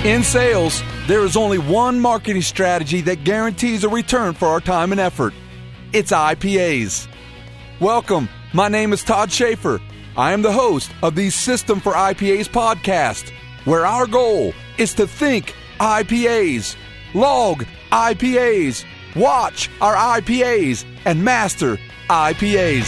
In sales, there is only one marketing strategy that guarantees a return for our time and effort. It's IPAs. Welcome. My name is Todd Schaefer. I am the host of the System for IPAs podcast, where our goal is to think IPAs, log IPAs, watch our IPAs, and master IPAs.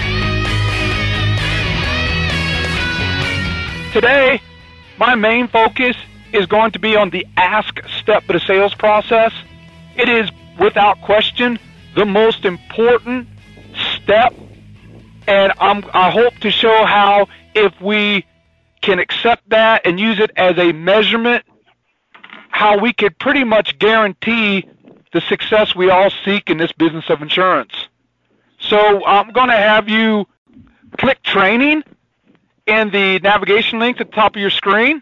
Today, my main focus is going to be on the ask step of the sales process. It is, without question, the most important step, and I hope to show how if we can accept that and use it as a measurement, how we could pretty much guarantee the success we all seek in this business of insurance. So I'm going to have you click training in the navigation link at the top of your screen.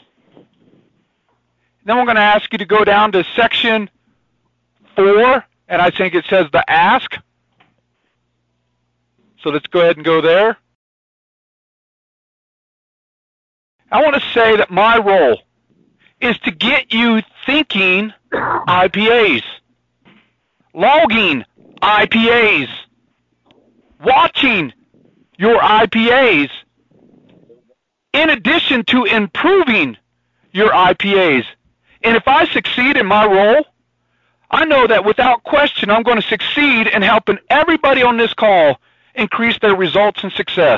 Then we're going to ask you to go down to section 4, and I think it says the ask. So let's go ahead and go there. I want to say that my role is to get you thinking IPAs, logging IPAs, watching your IPAs, in addition to improving your IPAs. And if I succeed in my role, I know that without question I'm going to succeed in helping everybody on this call increase their results and success.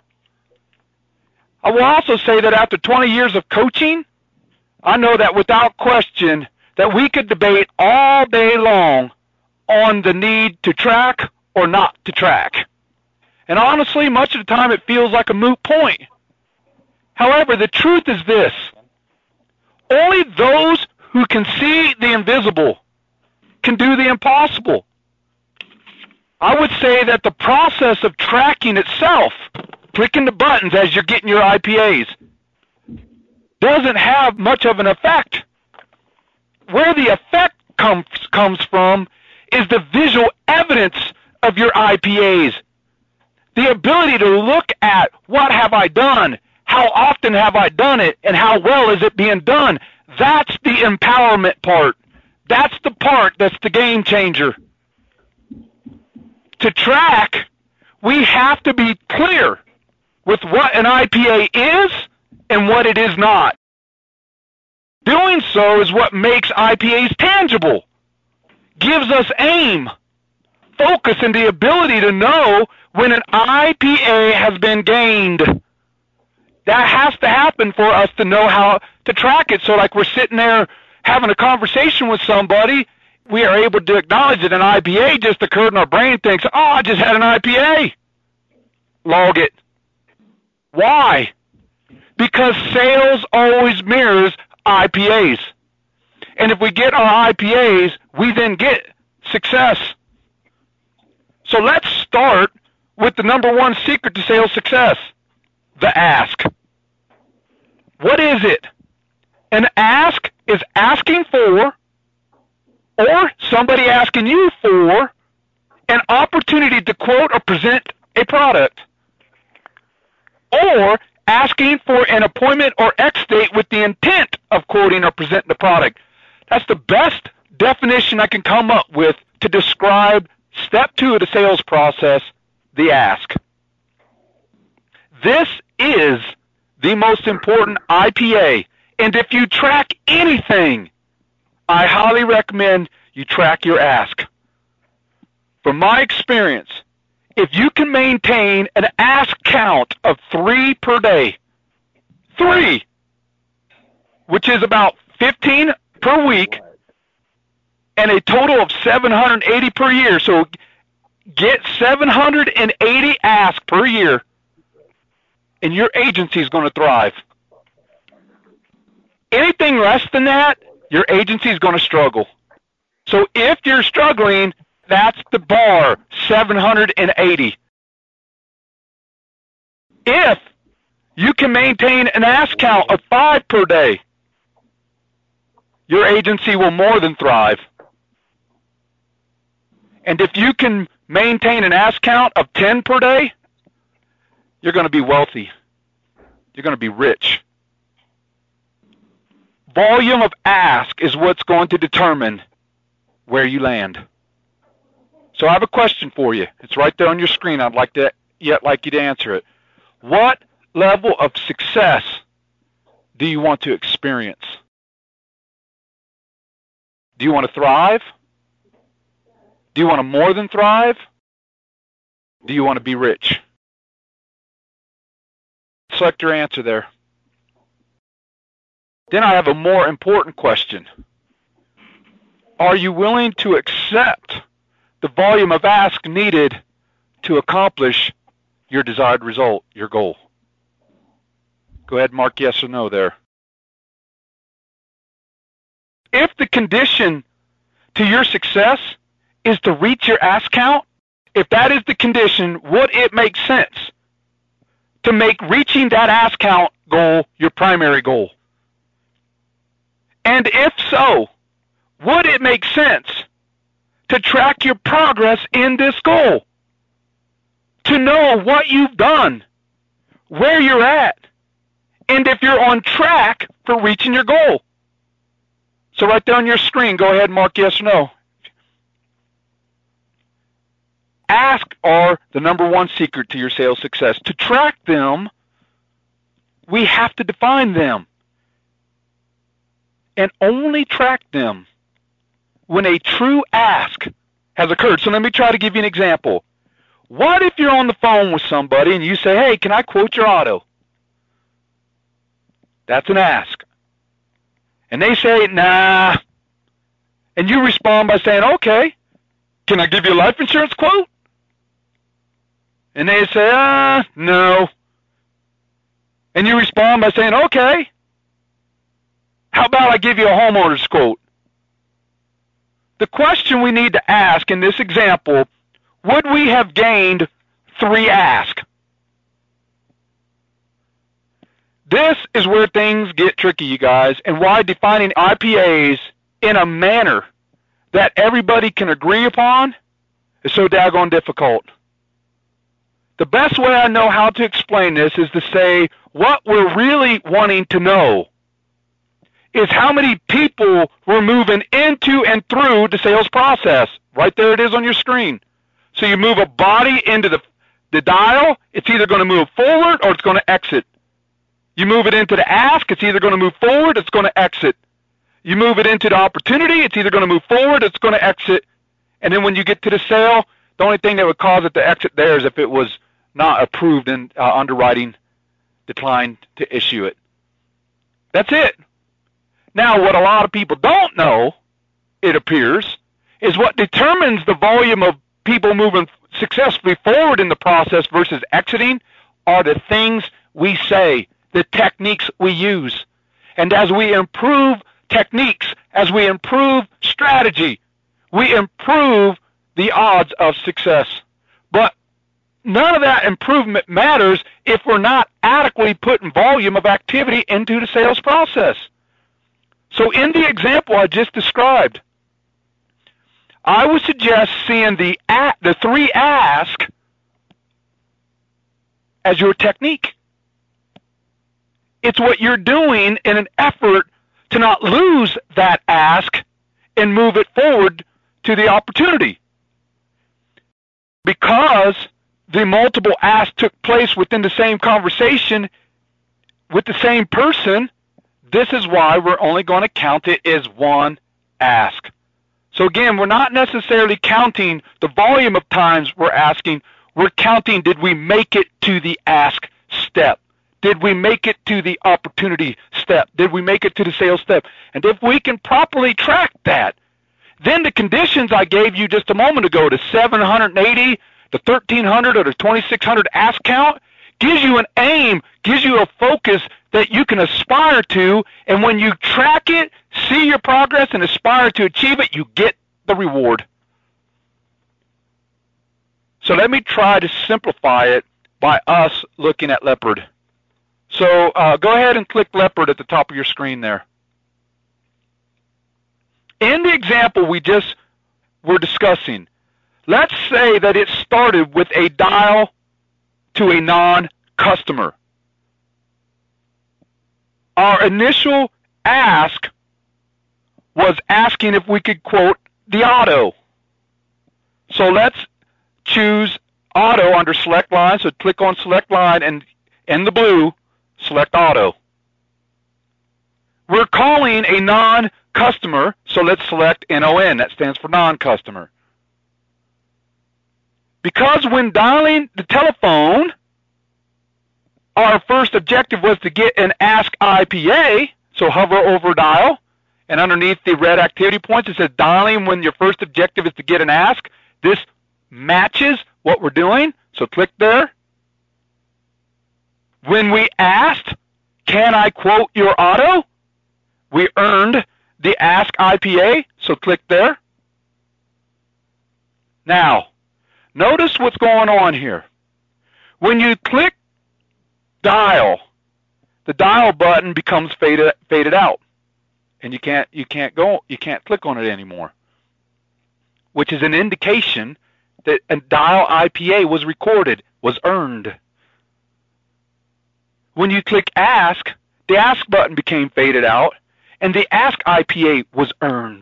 I will also say that after 20 years of coaching, I know that without question that we could debate all day long on the need to track or not to track. And honestly, much of the time it feels like a moot point. However, the truth is this: only those who can see the invisible can do the impossible. I would say that the process of tracking itself, clicking the buttons as you're getting your IPAs, doesn't have much of an effect. Where the effect comes from is the visual evidence of your IPAs. The ability to look at what have I done, how often have I done it, and how well is it being done. That's the empowerment part. That's the part that's the game changer. To track, we have to be clear with what an IPA is and what it is not. Doing so is what makes IPAs tangible, gives us aim, focus, and the ability to know when an IPA has been gained. That has to happen for us to know how to track it. So like we're sitting there having a conversation with somebody, we are able to acknowledge that an IPA just occurred, and our brain thinks, oh, I just had an IPA. Log it. Why? Because sales always mirrors IPAs. And if we get our IPAs, we then get success. So let's start with the number one secret to sales success: the ask. What is it? An ask is asking for, or somebody asking you for, an opportunity to quote or present a product, or asking for an appointment or X date with the intent of quoting or presenting the product. That's the best definition I can come up with to describe step 2 of the sales process, the ask. This is the most important IPA, and if you track anything, I highly recommend you track your ask. From my experience, if you can maintain an ask count of 3 per day, 3, which is about 15 per week, and a total of 780 per year, so get 780 asks per year, and your agency is going to thrive. Anything less than that, your agency is going to struggle. So if you're struggling, that's the bar, 780. If you can maintain an ask count of 5 per day, your agency will more than thrive. And if you can maintain an ask count of 10 per day, you're going to be wealthy. You're going to be rich. volume of ask is what's going to determine where you land. So I have a question for you. It's right there on your screen. I'd like you to answer it. What level of success do you want to experience? Do you want to thrive? Do you want to more than thrive? Do you want to be rich? Select your answer there. Then I have a more important question. Are you willing to accept the volume of ask needed to accomplish your desired result, your goal? Go ahead and mark yes or no there. If the condition to your success is to reach your ask count, if that is the condition, would it make sense to make reaching that ask count goal your primary goal? And if so, would it make sense to track your progress in this goal? To know what you've done, where you're at, and if you're on track for reaching your goal. So right there on your screen, go ahead and mark yes or no. Ask are the number one secret to your sales success. To track them, we have to define them. And only track them when a true ask has occurred. So let me try to give you an example. What if you're on the phone with somebody and you say, hey, can I quote your auto? That's an ask. And they say, nah. And you respond by saying, okay, can I give you a life insurance quote? And they say, no. And you respond by saying, okay, how about I give you a homeowner's quote? The question we need to ask in this example, would we have gained 3 asks? This is where things get tricky, you guys, and why defining IPAs in a manner that everybody can agree upon is so daggone difficult. The best way I know how to explain this is to say what we're really wanting to know is how many people we're moving into and through the sales process. Right there it is on your screen. So you move a body into the dial, it's either going to move forward or it's going to exit. You move it into the ask, it's either going to move forward or it's going to exit. You move it into the opportunity, it's either going to move forward or it's going to exit. And then when you get to the sale, the only thing that would cause it to exit there is if it was not approved and underwriting declined to issue it. That's it. Now, what a lot of people don't know, it appears, is what determines the volume of people moving successfully forward in the process versus exiting are the things we say, the techniques we use. And as we improve techniques, as we improve strategy, we improve the odds of success. But none of that improvement matters if we're not adequately putting volume of activity into the sales process. So in the example I just described, I would suggest seeing the 3 ask as your technique. It's what you're doing in an effort to not lose that ask and move it forward to the opportunity. Because the multiple asks took place within the same conversation with the same person, this is why we're only going to count it as 1 ask. So again, we're not necessarily counting the volume of times we're asking. We're counting, did we make it to the ask step? Did we make it to the opportunity step? Did we make it to the sales step? And if we can properly track that, then the conditions I gave you just a moment ago, the 780, the 1,300, or the 2,600 ask count, gives you an aim, gives you a focus that you can aspire to, and when you track it, see your progress, and aspire to achieve it, you get the reward. So let me try to simplify it by us looking at Leopard. So go ahead and click Leopard at the top of your screen there. In the example we just were discussing, let's say that it started with a dial to a non-customer. Our initial ask was asking if we could quote the auto. So let's choose auto under select line. So click on select line and in the blue, select auto. We're calling a non-customer, so let's select NON. That stands for non-customer. Because when dialing the telephone, our first objective was to get an Ask IPA, so hover over dial, and underneath the red activity points it says dialing when your first objective is to get an ask. This matches what we're doing, so click there. When we asked, can I quote your auto? We earned the Ask IPA, so click there. Now, notice what's going on here. When you click dial, the dial button becomes faded out, and you can't click on it anymore, which is an indication that a dial IPA was recorded, was earned. When you click ask, the ask button became faded out, and the Ask IPA was earned.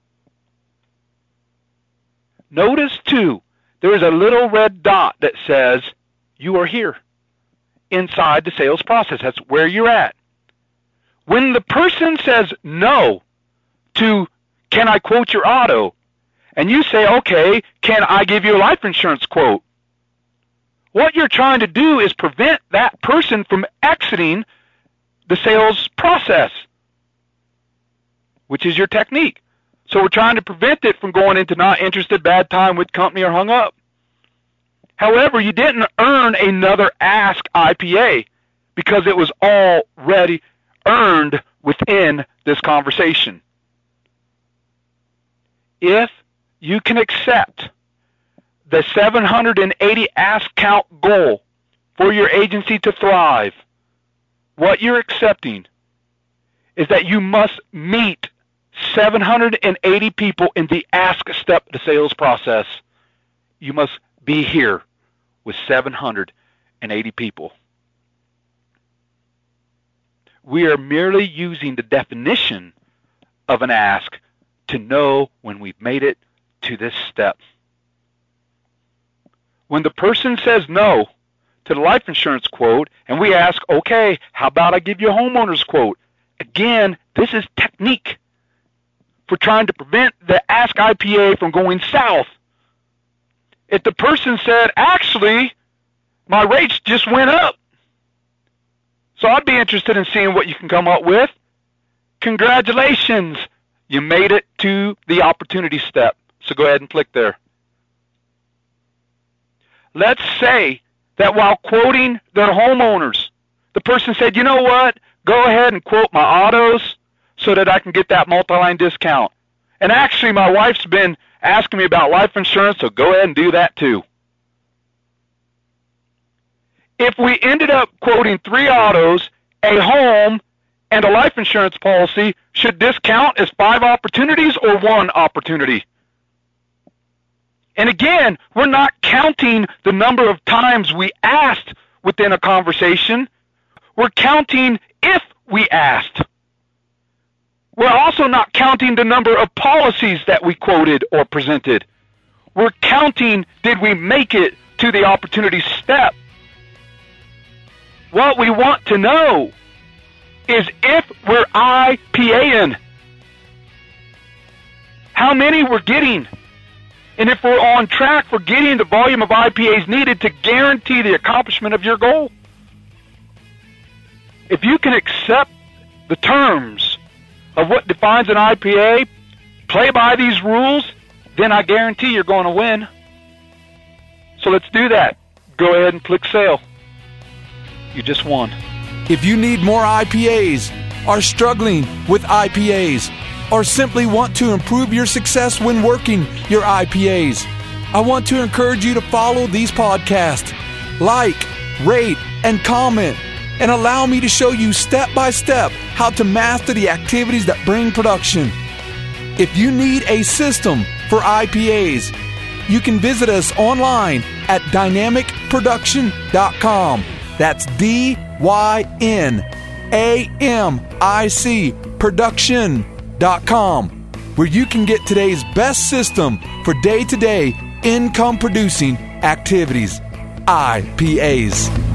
Notice, too, there is a little red dot that says you are here inside the sales process. That's where you're at. When the person says no to can I quote your auto, and you say, okay, can I give you a life insurance quote? What you're trying to do is prevent that person from exiting the sales process, which is your technique. So we're trying to prevent it from going into not interested, bad time with company, or hung up. However, you didn't earn another Ask IPA because it was already earned within this conversation. If you can accept the 780 ask count goal for your agency to thrive, what you're accepting is that you must meet 780 people in the ask step of the sales process. You must be here with 780 people. We are merely using the definition of an ask to know when we've made it to this step. When the person says no to the life insurance quote, and we ask, okay, how about I give you a homeowner's quote? Again, this is technique for trying to prevent the Ask IPA from going south. If the person said, actually, my rates just went up, so I'd be interested in seeing what you can come up with, congratulations, you made it to the opportunity step. So go ahead and click there. Let's say that while quoting their homeowners, the person said, you know what, go ahead and quote my autos so that I can get that multi-line discount. And actually, my wife's been asking me about life insurance, so go ahead and do that too. If we ended up quoting 3 autos, a home, and a life insurance policy, should this count as 5 opportunities or 1 opportunity? And again, we're not counting the number of times we asked within a conversation. We're counting if we asked. We're also not counting the number of policies that we quoted or presented. We're counting, did we make it to the opportunity step? What we want to know is if we're IPAing, how many we're getting, and if we're on track for getting the volume of IPAs needed to guarantee the accomplishment of your goal. If you can accept the terms of what defines an IPA, play by these rules, then I guarantee you're going to win. So let's do that. Go ahead and click sale. You just won. If you need more IPAs, are struggling with IPAs, or simply want to improve your success when working your IPAs, I want to encourage you to follow these podcasts, like, rate, and comment, and allow me to show you step by step how to master the activities that bring production. If you need a system for IPAs, you can visit us online at dynamicproduction.com. That's DYNAMIC production.com. where you can get today's best system for day-to-day income-producing activities. IPAs.